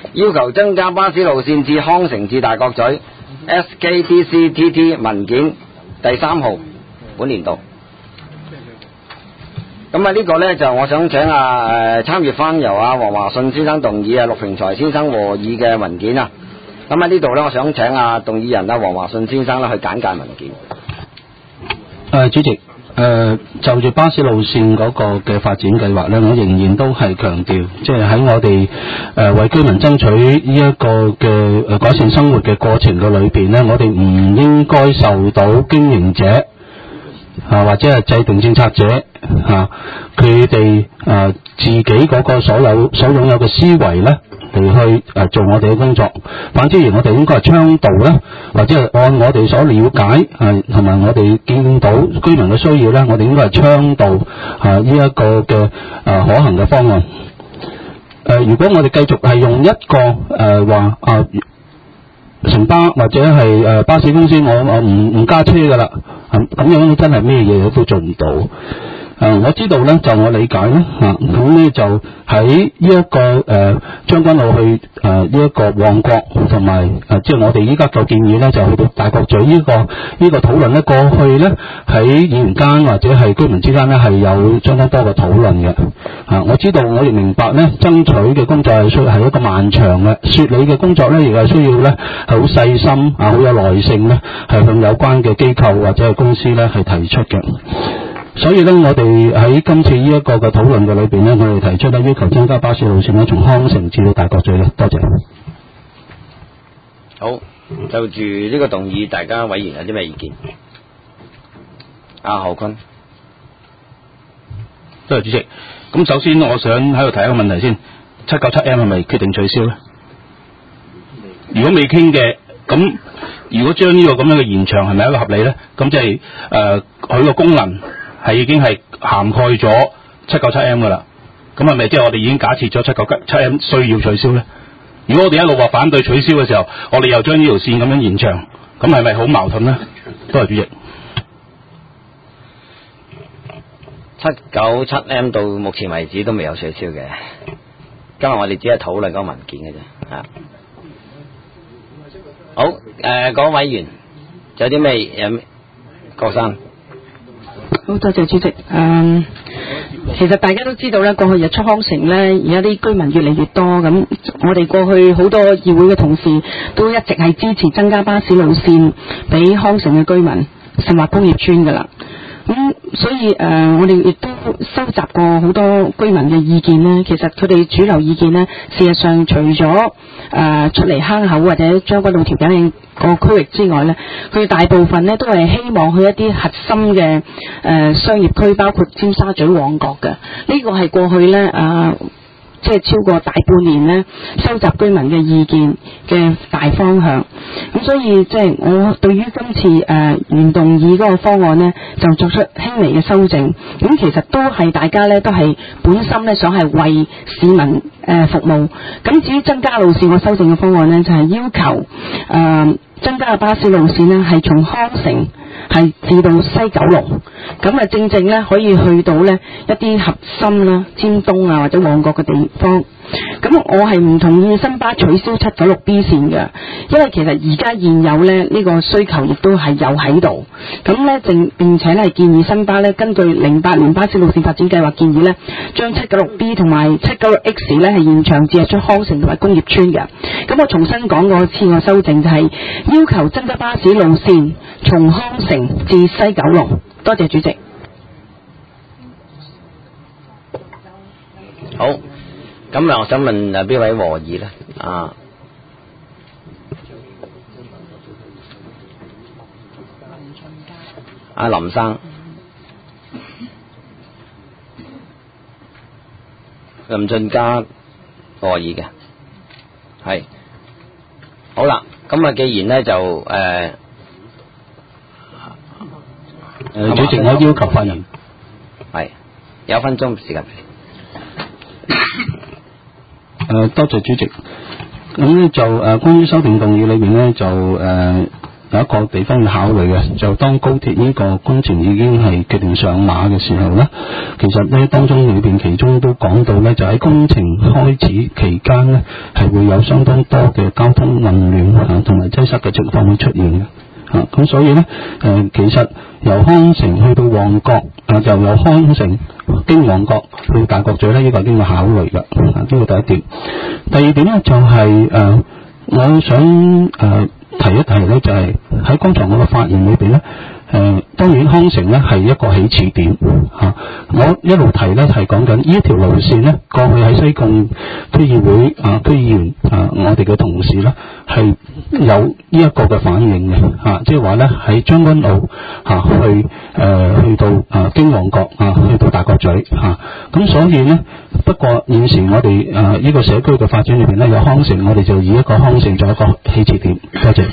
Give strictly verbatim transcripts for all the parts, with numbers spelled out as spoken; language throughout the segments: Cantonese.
要求增加巴士路線至康城至大角咀 S K T C T T 文件第三號本年度。咁啊呢個呢，就我想請啊誒參與翻由啊黃華信先生動議啊陸平才先生和議嘅文件啊。咁喺呢度呢，我想請啊動議人啊黃華信先生呢去簡介文件。 誒主席。誒、呃、就住巴士路線嗰個嘅發展計劃咧，我仍然都係強調，即係喺我哋誒、呃、為居民爭取呢一個嘅誒改善生活嘅過程嘅裏邊咧，我哋唔應該受到經營者啊或者係制定政策者啊佢哋誒自己嗰個所有所擁有嘅思維咧嚟去誒、呃、做我哋嘅工作，反之而我哋應該係倡導咧，或者係按我哋所了解係同埋我哋見到居民嘅需要咧，我哋應該係倡導啊呢一個嘅誒、呃、可行嘅方案。誒、呃，如果我哋繼續係用一個誒話啊城巴或者係誒、呃、巴士公司，我我唔唔加車㗎啦，咁咁樣真係咩嘢都做唔到。誒、呃，我知道咧，就我理解咧，嚇咁咧就喺呢一個誒將軍澳去誒呢一個旺角同埋誒，即係我哋依家嘅建議咧，就去到大角咀呢、這個呢、這個討論咧，過去咧喺議員間或者係居民之間咧係有相當多嘅討論嘅。嚇、呃，我知道我亦明白咧，爭取嘅工作係需係一個漫長嘅，説理嘅工作咧，亦係需要咧係好細心啊，好有耐性咧，係向有關嘅機構或者係公司咧係提出嘅。所以咧，我哋喺今次呢一個嘅討論嘅裏邊咧，我哋提出咧要求增加巴士路線咧，從康城至到大角咀嘅。多謝。 好，就住呢個動議，大家委員有啲咩意見？阿何坤。 多謝主席。咁首先我想喺度提一個問題先，七九七 M 係咪決定取消咧？如果未傾嘅，咁如果將呢個咁樣嘅延長係咪一個合理咧？咁即係誒佢個功能係已經係涵蓋咗七九七 M 噶啦，咁係咪即係我哋已經假設咗七九七 M 需要取消咧？如果我哋一路話反對取消嘅時候，我哋又將呢條線咁樣延長，咁係咪好矛盾咧？多謝主席。 七九七 M 到目前為止都未有取消嘅，今日我哋只係討論嗰個文件嘅啫。啊，好誒，各位委員有啲咩有郭生？ 好多謝主席。嗯，其實大家都知道咧，過去日出康城咧，而家啲居民越嚟越多，咁我哋過去好多議會嘅同事都一直係支持增加巴士路線俾康城嘅居民，甚或工業村噶啦。咁、嗯、所以誒、呃，我哋亦都收集過好多居民嘅意見咧。其實佢哋主流意見咧，事實上除咗誒、呃、出嚟坑口或者將軍澳調景嶺個區域之外咧，佢大部分咧都係希望去一啲核心嘅誒、呃、商業區，包括尖沙咀、旺角嘅。呢、這個係過去咧啊。呃即係超過大半年呢，收集居民嘅意見嘅大方向。咁所以即係我對於今次誒、呃、原動議嗰個方案呢，就作出輕微嘅修正。咁其實都係大家呢，都係本身呢，想係為市民誒、呃、服務。咁至於增加路線，我修正嘅方案呢，就係、是、要求誒、呃、增加嘅巴士路線呢，係從康城係至到西九龍，咁啊正正咧可以去到咧一啲核心啦、尖東啊或者旺角嘅地方。咁我係唔同意新巴取消七九六 B 線嘅，因為其實而家現有咧呢、這個需求亦都係有喺度。咁咧正並且咧建議新巴咧根據零八年巴士路線發展計劃建議咧，將七九六 B 同埋七九六 X 咧係延長至日出康城同埋工業村嘅。咁我重新講過次個修正就係、是、要求增加巴士路線從康城至西九龍。多謝主席。 好，咁啊，我想問啊邊位和議咧？啊，阿林生，林俊嘉和議嘅，係好啦。咁啊，既然咧就誒。呃誒，主席，我要求發言。 係有分鐘時間。 誒、呃，多謝主席。咁咧就誒、呃，關於修訂動議裏邊咧就誒、呃， 有一個地方要考慮嘅，就當高鐵呢個工程已經係決定上馬嘅時候咧，其實咧當中裏邊其中都講到咧，就喺工程開始期間咧，係會有相當多嘅交通混亂啊同埋擠塞嘅情況會出現嘅。啊，咁所以咧，誒、呃，其實由康城去到旺角，啊，就由康城經旺角去大角咀咧，呢、這個係經過考慮嘅。啊，呢個第一點。第二點咧就係、是、誒、呃，我想誒、呃、提一提咧，就係、是、喺剛才我嘅發言裏邊咧。誒、呃，當然康城咧係一個起始點嚇、啊。我一路提咧係講緊呢一條路線咧，過去喺西貢區議會啊區議員啊，我哋嘅同事咧係有呢一個嘅反應嘅嚇，即係話咧喺將軍澳嚇、啊、去誒、呃、去到啊經旺角啊去到大角咀嚇，咁、啊、所以咧不過現時我哋誒呢個社區嘅發展裏邊咧有康城，我哋就以一個康城作一個起始點。多謝。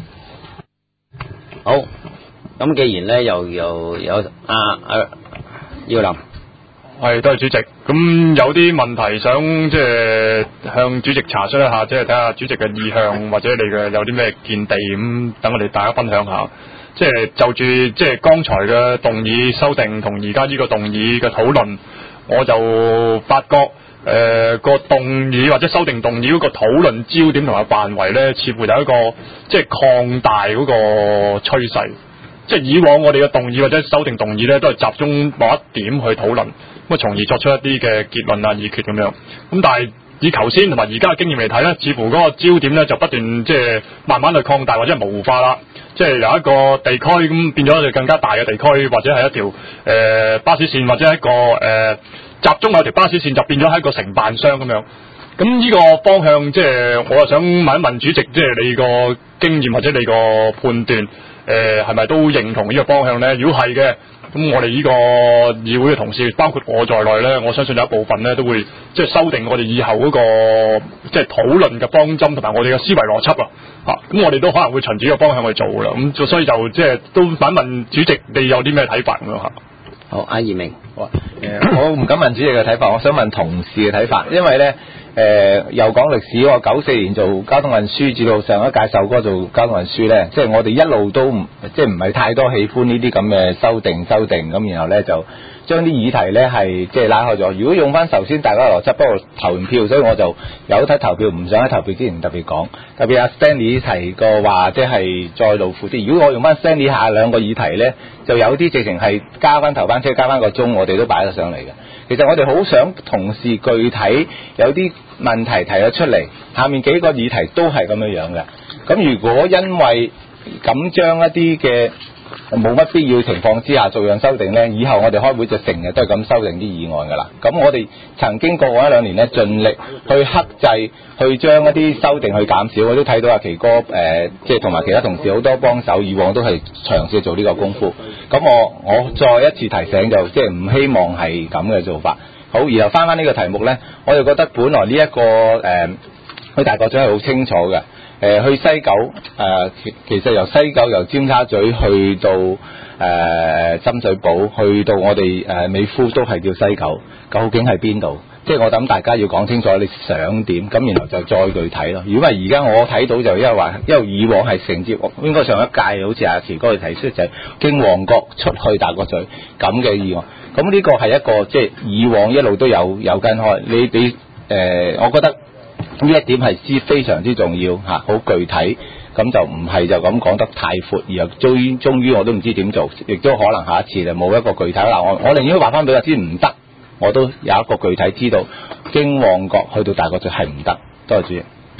好。咁既然咧又又有啊啊姚林， 係多謝主席。咁有啲問題想即係向主席查詢一下，即係睇下主席嘅意向或者你嘅有啲咩見地咁，等我哋大家分享下。即係就住即係剛才嘅動議修訂同而家呢個動議嘅討論，我就發覺誒、呃、個動議或者修訂動議嗰個討論焦點同埋範圍咧，似乎有一個即係擴大嗰個趨勢。即係以往我哋嘅動議或者修訂動議咧，都係集中某一點去討論，咁啊從而作出一啲嘅結論啊、議決咁樣。咁但係以頭先同埋而家嘅經驗嚟睇咧，似乎嗰個焦點咧就不斷即係慢慢去擴大或者係模糊化啦。即係由一個地區咁變咗就更加大嘅地區，或者係一條誒、呃、巴士線或者一個誒、呃、集中某條巴士線就變咗係一個承辦商咁樣。咁呢個方向即係我又想問一問主席，即係你個經驗或者你個判斷。誒係咪都認同呢個方向呢？如果係嘅，咁我哋呢個議會嘅同事，包括我在內呢，我相信有一部分呢都會即係修訂我哋以後嗰、那個即係討論嘅方針同埋我哋嘅思維邏輯啊！嚇，咁我哋都可能會循住呢個方向去做啦。咁所以就即係都反問主席，你有啲咩睇法咁樣嚇？ 好，阿葉明， 誒、呃，我唔敢問主席嘅睇法，我想問同事嘅睇法，因為呢。誒、呃、又講歷史，我九四年做交通運輸，至到上一屆秀哥做交通運輸咧，即係我哋一路都唔即係唔係太多喜歡呢啲咁嘅修訂修訂咁，然後咧就將啲議題咧係即係拉開咗。如果用翻頭先大家邏輯，不過投完票，所以我就有睇投票，唔想喺投票之前特別講。特別阿 Stanley 提過話，即係再勞苦啲。如果我用翻 Stanley 下兩個議題咧，就有啲直情係加翻頭班車，加翻個鐘，我哋都擺得上嚟嘅。其實我哋好想同事具體有啲問題提咗出嚟，下面幾個議題都係咁樣樣嘅。咁如果因為咁將一啲嘅冇乜必要情況之下做樣修訂呢，以後我哋開會就成日都係咁修訂啲議案㗎啦。咁我哋曾經過往一兩年呢，盡力去克制，去將一啲修訂去減少。我都睇到阿奇哥誒，即係同埋其他同事好多幫手，以往都係嘗試做呢個功夫。咁我我再一次提醒就即係唔希望係咁嘅做法。好，然後翻翻呢個題目呢，我就覺得本來呢、這、一個誒、呃、去大角咀係好清楚嘅。誒、呃、去西九誒、呃，其實由西九由尖沙咀去到誒、呃、深水埗，去到我哋誒、呃、美孚都係叫西九，究竟係邊度？即係我諗大家要講清楚你想點，咁然後就再具體咯。如果唔係而家我睇到就因為話，因為以往係承接，應該上一屆好似阿奇哥去提出就係經旺角出去大角咀咁嘅議案。咁呢個係一個即係以往一路都有有跟開。你你誒、呃，我覺得呢一點係之非常之重要嚇，好、啊、具體。咁就唔係就咁講得太闊，而終於終於我都唔知點做，亦都可能下一次就冇一個具體嘅答案。我寧願話翻俾佢知唔得。我都有一個具體知道，經旺角去到大角咀係唔得。多謝主席。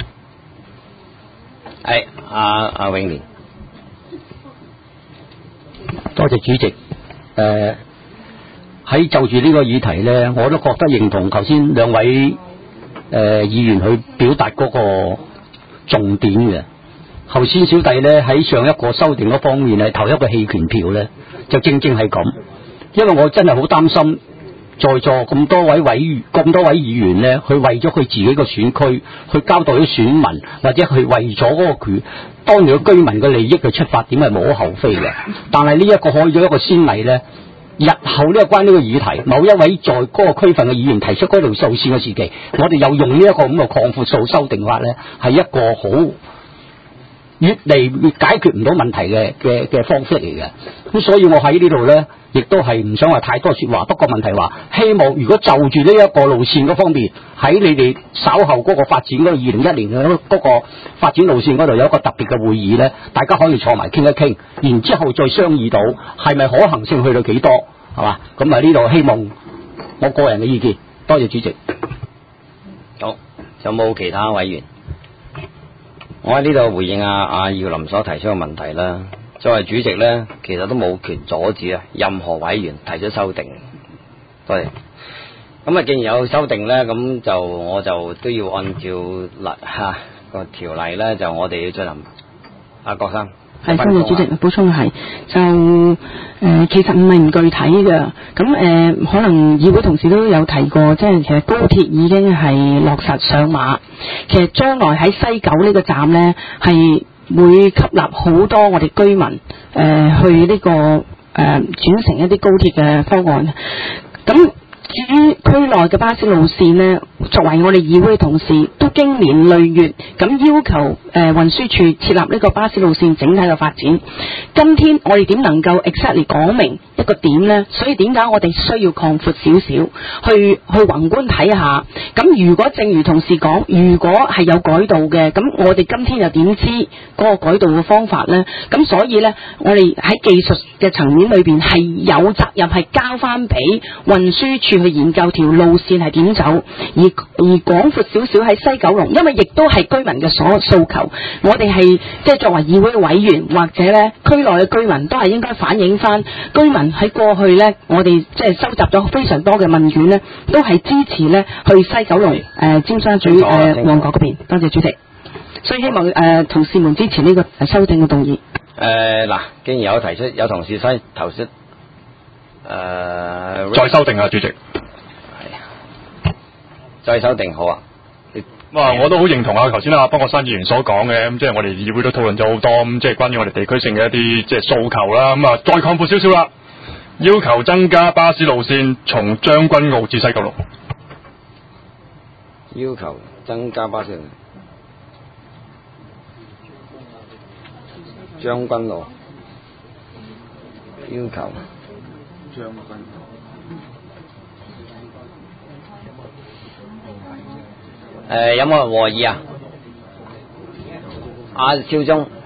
係阿阿永年， 多謝主席。誒、呃、喺就住呢個議題呢，我都覺得認同頭先兩位誒、呃、議員去表達嗰個重點嘅。頭先小弟呢，喺上一個修訂嗰方面係投一個棄權票呢，就正正係咁，因為我真係好擔心。在座咁多位委員、咁多位議員呢，佢為咗佢自己個選區，去交代啲選民，或者佢為咗嗰個權當地嘅居民嘅利益嘅出發點係無可厚非嘅。但係呢一個可以做一個先例呢，日後呢個關呢個議題，某一位在嗰個區份嘅議員提出嗰條數線嘅時期，我哋又用呢一個咁嘅擴闊數修訂法呢，係一個好越嚟越解決唔到問題嘅嘅嘅方式嚟嘅。咁所以我喺呢度咧，亦都係唔想話太多說話。不過問題話，希望如果就住呢一個路線嗰方面，喺你哋稍後嗰個發展嗰個二零一年嘅嗰個發展路線嗰度有一個特別嘅會議咧，大家可以坐埋傾一傾，然之後再商議到係咪可行性去到幾多，係嘛？咁啊呢度希望我個人嘅意見。多謝主席。 好，有冇其他委員？我喺呢度回應阿阿耀林所提出嘅問題啦。作為主席咧，其實都冇權阻止啊任何委員提出修訂。多謝。咁啊，既然有修訂咧，咁就我就都要按照例吓個條例咧，就我哋要進行。阿郭生。 係，多謝主席。補充係就誒、呃，其實唔係唔具體嘅。咁誒、呃，可能議會同事都有提過，即係其實高鐵已經係落實上馬。其實將來喺西九呢個站咧，係會吸納好多我哋居民誒、呃、去呢、這個誒、呃、轉乘一啲高鐵嘅方案。咁至於區內嘅巴士路線呢，作為我哋議會嘅同事，都經年累月咁要求誒、呃、運輸署設立呢個巴士路線整體嘅發展。今天我哋點能夠 exactly 講明一個點呢？所以點解我哋需要擴闊少少，去去宏觀睇下。咁如果正如同事講，如果係有改道嘅，咁我哋今天又點知嗰個改道嘅方法呢？咁所以呢，我哋喺技術嘅層面裏邊係有責任係交翻俾運輸署去研究條路線係點走，而而廣闊少少喺西九龍，因為亦都係居民嘅所訴求。我哋係即係作為議會委員或者咧區內嘅居民，都係應該反映翻居民喺過去咧，我哋即係收集咗非常多嘅問卷咧，都係支持咧去西九龍誒、呃、尖沙咀誒、呃、旺角嗰邊。多謝主席，所以希望誒、呃、同事們支持呢個修訂嘅動議。 誒嗱，既然有提出有同事所投出誒、呃、 再修訂啊，主席。 再修訂好啊！ 哇！我都好認同啊，頭先啊，北角山議員所講嘅，咁即係我哋議會都討論咗好多，咁即係關於我哋地區性嘅一啲即係訴求啦。咁啊，再擴闊少少啦，要求增加巴士路線從將軍澳至西九龍。 要求增加巴士路線將軍澳。要求將軍澳。誒、呃，有冇人和議啊？阿少忠，誒、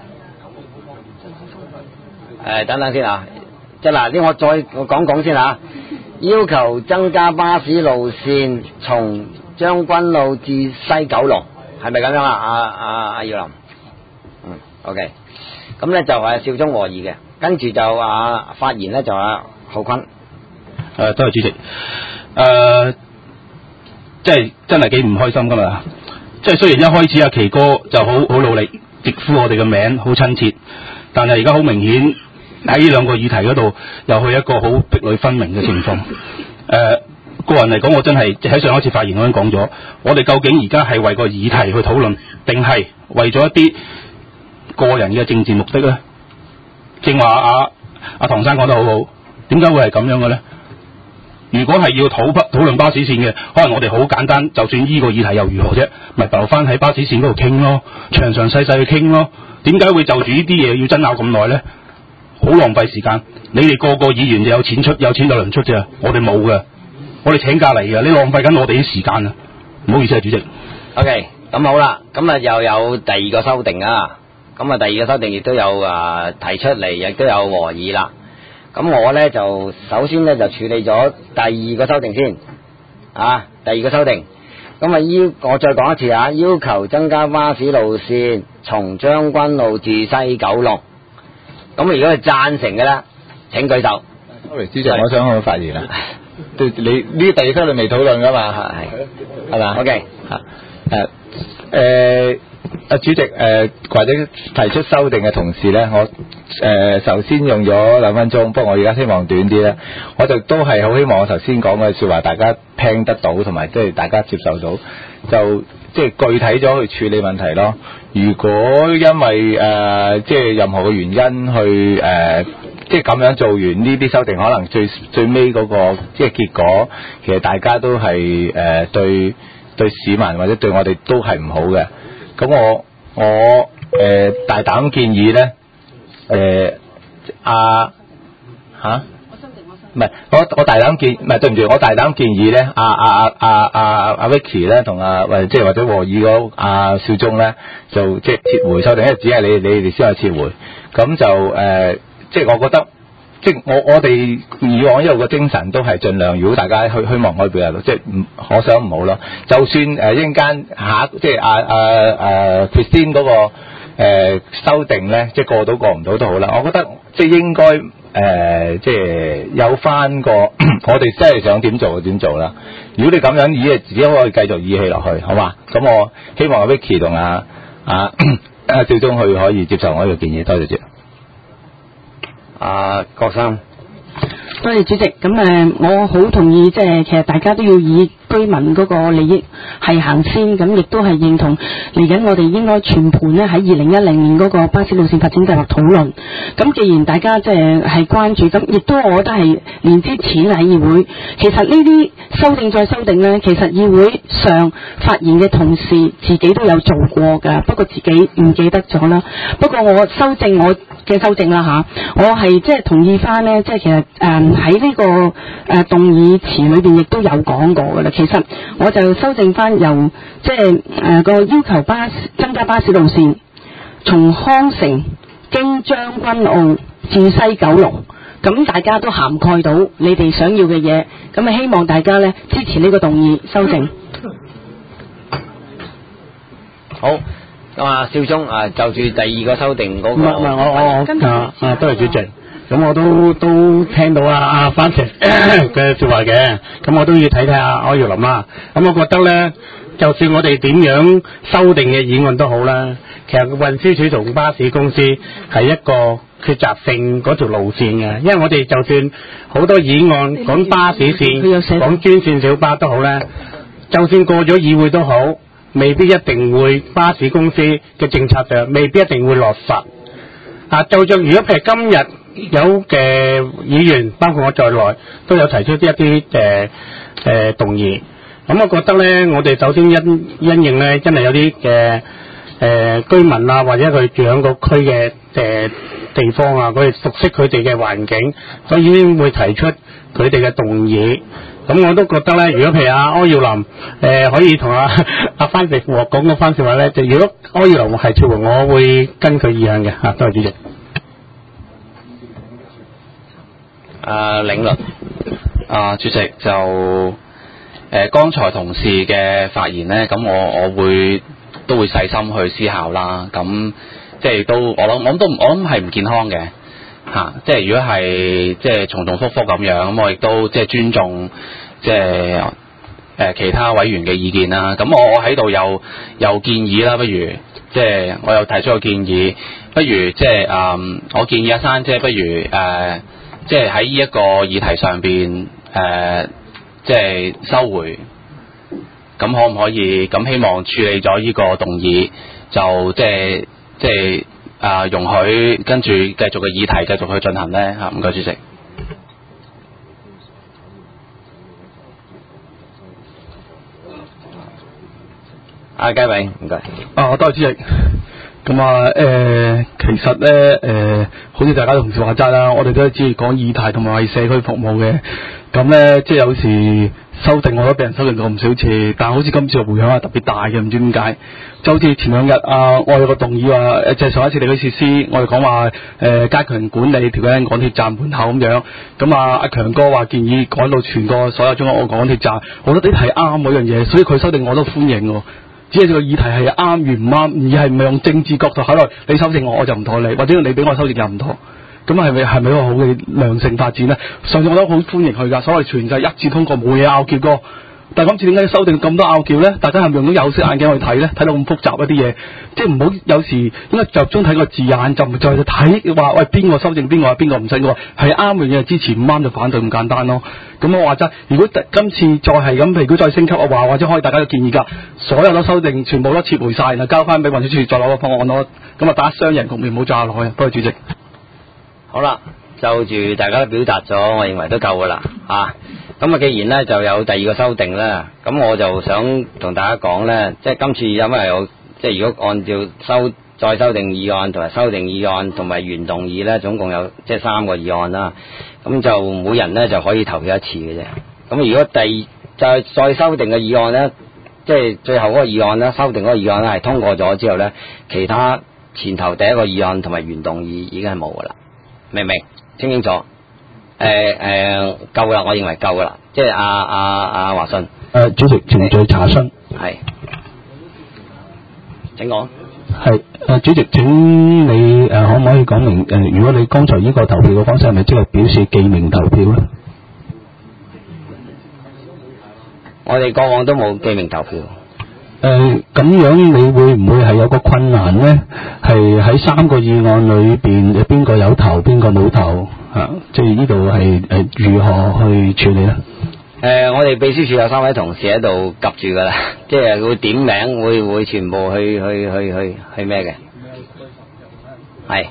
呃，等等先啊，即係嗱，呢我再我講講先啊。要求增加巴士路線從將軍澳至西九龍，係咪咁樣啊？阿阿阿耀林，嗯 ，OK，咁咧就係少忠和議嘅，跟住就啊發言咧就阿浩坤。 誒，多謝主席。誒、呃。即係真係幾唔開心噶嘛！即係雖然一開始阿奇哥就好好努力直呼我哋嘅名，好親切，但係而家好明顯喺呢兩個議題嗰度又去一個好壁壘分明嘅情況。誒、呃，個人嚟講，我真係喺上一次發言我已經講咗，我哋究竟而家係為個議題去討論，定係為咗一啲個人嘅政治目的咧？正話阿阿唐生講得好好，點解會係咁樣嘅咧？如果係要討討論巴士線嘅，可能我哋好簡單，就算依個議題又如何啫？咪留翻喺巴士線嗰度傾咯，詳詳細細去傾咯。點解會就住呢啲嘢要爭拗咁耐咧？好浪費時間。你哋個個議員就有錢出，有錢就輪出啫。我哋冇嘅，我哋請假嚟嘅，你浪費緊我哋啲時間啊！唔好意思啊，主席。 OK，咁好啦，咁啊又有第二個修訂啊。咁啊第二個修訂亦都有啊提出嚟，亦都有和議啦。咁我咧就首先咧就處理咗第二個修訂先，啊，第二個修訂，咁啊要我再講一次啊，要求增加巴士路線從將軍澳至西九龍。咁如果係贊成嘅咧，請舉手。 Sorry，主席，我想去發言啦。對，你呢啲第二修訂未討論噶嘛？係係嘛 ？OK， 嚇誒誒。啊，主席，誒、呃、或者提出修訂嘅同事咧，我誒、呃、首先用咗兩分鐘，不過我而家希望短啲咧，我就都係好希望我頭先講嘅説話大家聽得到，同埋即係大家接受到，就即係、就是、具體咗去處理問題咯。如果因為誒即係任何嘅原因去誒即係咁樣做完呢啲修訂，可能最最尾嗰個即係結果，其實大家都係誒、呃、對對市民或者對我哋都係唔好嘅。咁我我誒、呃、大膽建議咧，誒阿嚇。唔係，我我大膽建，唔係對唔住，我大膽建議咧，阿阿阿阿阿阿 Vicky 咧，同阿或即係或者和議嗰阿少忠咧，就即係撤回修訂，因為只係你你哋先有撤回，咁就誒、呃，即係我覺得，即係我我哋以往一路嘅精神都係盡量，如果大家虛虛妄可以表達，即係唔可想唔好咯。就算誒一陣間下，即係阿阿阿 Christine 嗰個、呃、修訂咧，即係過到過唔到都好啦。我覺得即係應該。誒、呃，即係有翻個，我哋真係想點做就點做啦。如果你咁樣，以自己可以繼續議氣落去，好嘛？咁我希望阿 Vicky 同阿阿阿少忠去可以接受我呢個建議，多謝主席。 阿郭生， 多謝主席。咁誒，我好同意，即係其實大家都要以居民嗰個利益係行先，咁亦都係認同嚟緊我哋應該全盤咧喺二零一零年嗰個巴士路線發展計劃討論。咁既然大家即係係關注，咁亦都我覺得係年之前喺議會，其實呢啲修訂再修訂咧，其實議會上發言嘅同事自己都有做過㗎，不過自己唔記得咗啦。不過我修正我嘅修正啦吓，我係即係同意翻咧，即係其實誒喺呢個誒、呃、動議詞裏邊亦都有講過㗎啦。其實我就修正翻由即係誒個要求巴士增加巴士路線，從康城經將軍澳至西九龍，咁大家都涵蓋到你哋想要嘅嘢，咁啊希望大家咧支持呢個動議修正。 好。咁啊，少忠啊，就住第二個修訂嗰、那個， 唔係唔係，我我我啊啊，多謝主席。咁我都都聽到啊啊范 Sir 嘅説話嘅，咁我都要睇睇阿柯耀林啦。咁我覺得咧，就算我哋點樣修訂嘅議案都好啦，其實運輸署同巴士公司係一個抉擇性嗰條路線嘅，因為我哋就算好多議案講巴士線、講專線小巴都好咧，就算過咗議會都好，未必一定會巴士公司嘅政策上未必一定會落實。啊，就像如果譬如今日有嘅議員，包括我在內，都有提出一啲誒誒動議。咁我覺得咧，我哋首先因因應咧，真係有啲嘅誒居民啊，或者佢住喺個區嘅誒、呃、地方啊，佢哋熟悉佢哋嘅環境，所以先會提出佢哋嘅動議。咁我都覺得咧，如果譬如阿柯耀林誒、呃、可以同阿阿范石和講嗰番説話咧，就如果柯耀林係撤回，我會跟佢意向嘅嚇。多謝主席。 啊，領律啊，主席就誒、呃、剛才同事嘅發言咧，咁我我會都會細心去思考啦。咁即係都我諗我諗都我諗係唔健康嘅。嚇、啊！即係如果係即係重重複複咁樣，咁我亦都即係尊重即係誒、呃、其他委員嘅意見啦。咁我我喺度又又建議啦，不如即係我又提出個建議，不如即係誒、嗯、我建議阿珊姐，不如誒、呃、即係喺呢一個議題上邊誒、呃、即係收回，咁可唔可以？咁希望處理咗呢個動議，就即係即係。啊！容許跟住繼續嘅議題繼續去進行咧嚇，唔該主席。 阿佳永，唔該。 啊，多謝主席。咁啊誒，其實咧誒、呃，好似大家同事話齋啦，我哋都係只係講議題同埋為社區服務嘅。咁咧，即係有時修訂我都俾人修訂過唔少次，但係好似今次嘅迴響係特別大嘅，唔知點解。就好似前兩日啊，我有個動議話誒，即係上一次地區設施，我哋講話誒加強管理條緊港鐵站門口咁樣。咁啊，阿強哥話建議趕到全個所有中國港鐵站，我覺得呢題啱嗰樣嘢，所以佢修訂我都歡迎喎。只係個議題係啱與唔啱，而係唔係用政治角度考慮。你修正我，我就唔妥你，或者你俾我修正又唔妥。咁係咪係咪一個好嘅良性發展咧？上次我都好歡迎佢㗎，所謂全制一致通過，冇嘢拗撬過。但係今次點解修訂咁多拗撬咧？大家係咪用到有色眼鏡去睇咧？睇到咁複雜一啲嘢，即係唔好有時應該集中睇個字眼，就唔再去睇話喂邊個修正邊個，邊個唔信嘅喎，係啱嘅嘢支持，唔啱就反對咁簡單咯。咁我話齋，如果今次再係咁，譬如再升級嘅話，或者可以大家嘅建議㗎，所有都修訂，全部都撤回晒，然後交翻俾運輸署再攞個方案咯。咁啊打雙贏局面，唔好炸落去。多謝主席。 好啦，就住大家都表達咗，我認為都夠噶啦嚇。咁啊，既然咧就有第二個修訂啦，咁我就想同大家講咧，即係今次因為有即係如果按照修再修訂議案同埋修訂議案同埋原動議咧，總共有即係三個議案啦。咁就每人咧就可以投票一次嘅啫。咁如果第再再修訂嘅議案咧，即係最後嗰個議案咧，修訂嗰個議案咧係通過咗之後咧，其他前頭第一個議案同埋原動議已經係冇噶啦，明唔明？清唔清楚？誒、呃、誒，夠噶啦，我認為夠噶啦。即係阿阿阿華信。 誒，主席程序查詢。 係。請講。 係誒，主席請你誒、呃、可唔可以講明誒、呃，如果你剛才呢個投票嘅方式係咪即係表示記名投票咧？ 我哋過往都冇記名投票。 誒、呃，咁樣你會唔會係有個困難咧？係喺三個議案裏邊，邊個有投，邊個冇投嚇、啊？即係呢度係誒如何去處理咧？ 誒、呃，我哋秘書處有三位同事喺度夾住噶啦，即係會點名，會會全部去去去去去咩嘅？係。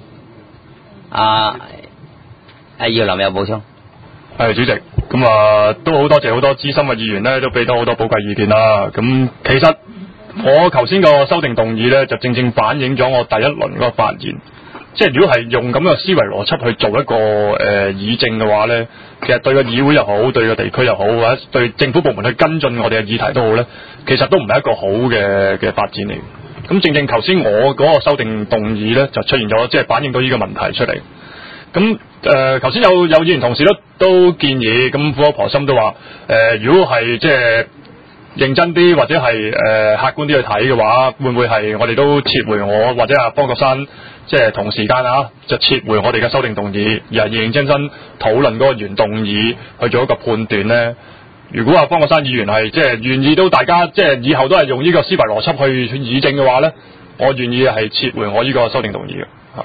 啊，阿姚林有補充。 係主席，咁啊都好多謝好多資深嘅議員咧，都俾到好多寶貴意見啦。咁其實我頭先個修訂動議咧，就正正反映咗我第一輪嗰個發言。即係如果係用咁嘅思維邏輯去做一個誒、呃、議政嘅話咧，其實對個議會又好，對個地區又好，或者對政府部門去跟進我哋嘅議題都好咧，其實都唔係一個好嘅嘅發展嚟。咁正正頭先我嗰個修訂動議咧，就出現咗，即係反映到呢個問題出嚟。咁誒頭先有有議員同事都都建議，咁苦口婆心都話誒、呃，如果係即係認真啲或者係誒、呃、客觀啲去睇嘅話，會唔會係我哋都撤回我或者阿方國珊即係同時間啊，就撤回我哋嘅修訂動議，而係認認真真討論嗰個原動議去做一個判斷呢？如果阿方國珊議員係即係願意都大家即係以後都係用呢個思維邏輯去去議政嘅話呢，我願意係撤回我呢個修訂動議嘅。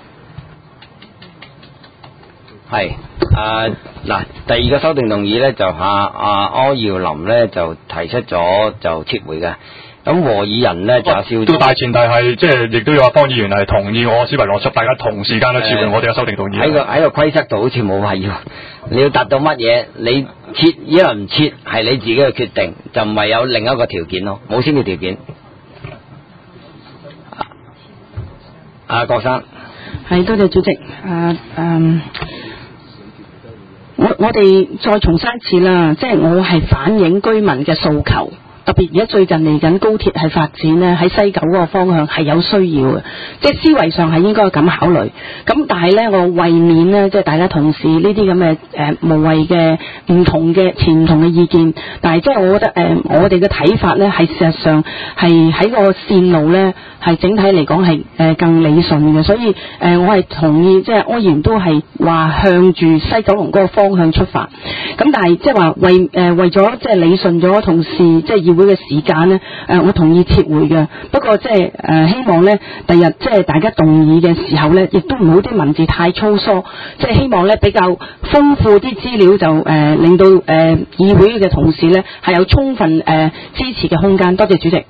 係啊，嗱，第二個修訂動議咧就阿阿柯耀林咧就提出咗就撤回嘅，咁和議人咧就阿蕭都大前提係即係亦都有阿方議員係同意我思維邏輯，大家同時間都撤回我哋嘅修訂動議。 喺個喺個規則度好似冇話要你要達到乜嘢，你撤依個唔撤係你自己嘅決定，就唔係有另一個條件咯，冇先決條件。阿郭生。 係，多謝主席。誒、uh, 誒、um,。我我哋再重申一次啦，即係我係反映居民嘅訴求，特別而家最近嚟緊高鐵係發展呢，喺西九嗰個方向係有需要嘅，即係思維上係應該咁考慮。咁但係呢，我為免呢，即係大家同事呢啲咁嘅誒無謂嘅唔同嘅前唔同嘅意見，但係即係我覺得誒、呃、我哋嘅睇法呢，係事實上係喺個線路呢，係整體嚟講係誒更理順嘅，所以誒、呃、我係同意即係柯議員都係話向住西九龍嗰個方向出發。咁但係即係話為誒、呃、為咗即係理順咗同事即係議會嘅時間呢，誒、呃、我同意撤回嘅。不過即係誒希望呢，第日即係大家動議嘅時候呢，亦都唔好啲文字太粗疏，即係希望呢比較豐富啲資料就誒、呃、令到誒、呃、議會嘅同事呢係有充分誒、呃、支持嘅空間。多謝主席。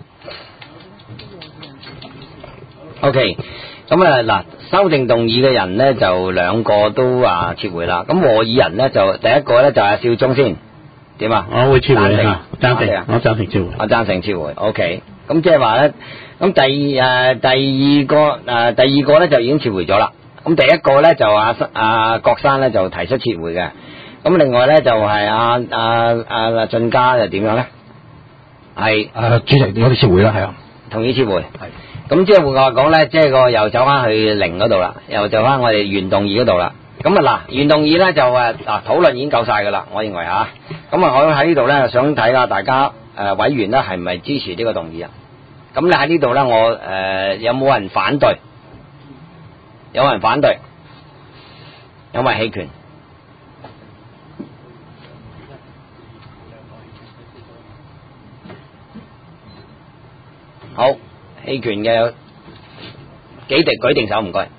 O.K. 咁啊嗱，修訂動議嘅人呢，就兩個都話撤回啦。咁和議人呢，就第一個呢，就係邵忠先點啊？ 我會撤回啊，贊成， 成我贊成撤回。 我贊成撤回。O.K. 咁即係話呢，咁第誒、呃、第二個誒、呃、第二個呢，就已經撤回咗啦。咁第一個呢，就阿阿郭生呢，就提出撤回嘅。咁另外呢，就係阿阿阿俊嘉又點樣呢？係誒主席，我哋撤回啦，係啊， 同意撤回。係。咁即係換句話講咧，即係個又走翻去零嗰度啦，又走翻我哋原動議嗰度啦。咁啊嗱，原動議咧就誒嗱討論已經夠晒噶啦，我認為啊。咁啊，我喺呢度咧想睇下大家誒、呃、委員咧係唔係支持呢個動議啊？咁你喺呢度咧，我誒、呃、有冇人反對？有冇人反對？有冇人棄權？好。棄權嘅有幾滴舉定手唔該，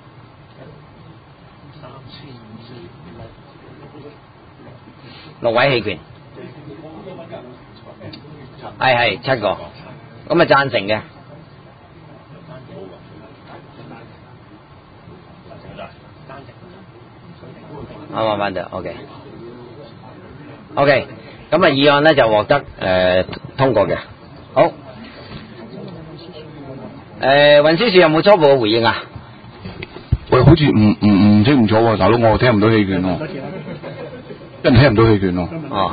六位棄權，係係七個，咁啊贊成嘅，啱啱反對 ，OK，OK，咁啊議案咧就獲得誒、呃、通過嘅，好。 誒，運輸署有冇初步嘅回應啊？ 喂，好似唔唔唔清唔楚喎，大佬，我聽唔到氣券喎，真係聽唔到氣券喎。 哦，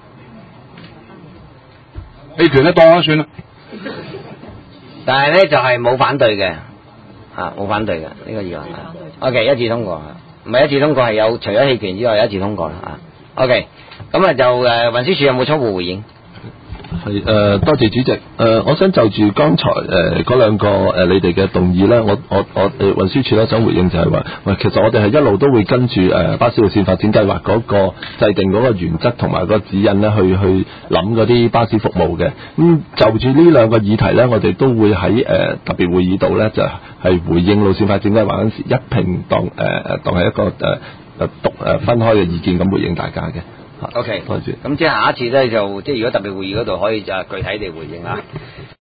氣券咧當咗算啦。 但係咧就係冇反對嘅，啊冇反對嘅呢個議案。OK， 一致通過，唔係一致通過係有除咗棄權之外一致通過啦。啊 OK， 咁啊就誒運輸署有冇初步回應？ 係誒、呃，多謝主席。誒、呃，我想就住剛才誒嗰兩個誒、呃、你哋嘅動議咧，我我我誒運輸署咧想回應就係話，喂，其實我哋係一路都會跟住誒、呃、巴士路線發展計劃嗰個制定嗰個原則同埋個指引咧，去去諗嗰啲巴士服務嘅。咁、嗯、就住呢兩個議題咧，我哋都會喺誒、呃、特別會議度咧，就係、是、回應路線發展計劃嗰陣時一併當誒誒、呃、當係一個誒誒獨誒分開嘅意見咁回應大家嘅。 OK， 多謝。 咁即係下一次咧就即係如果特別會議嗰度可以就具體地回應啊。